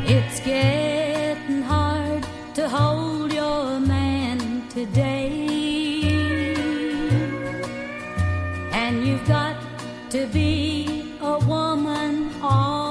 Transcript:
It's getting hard to hold your man today, and you've got to be a woman all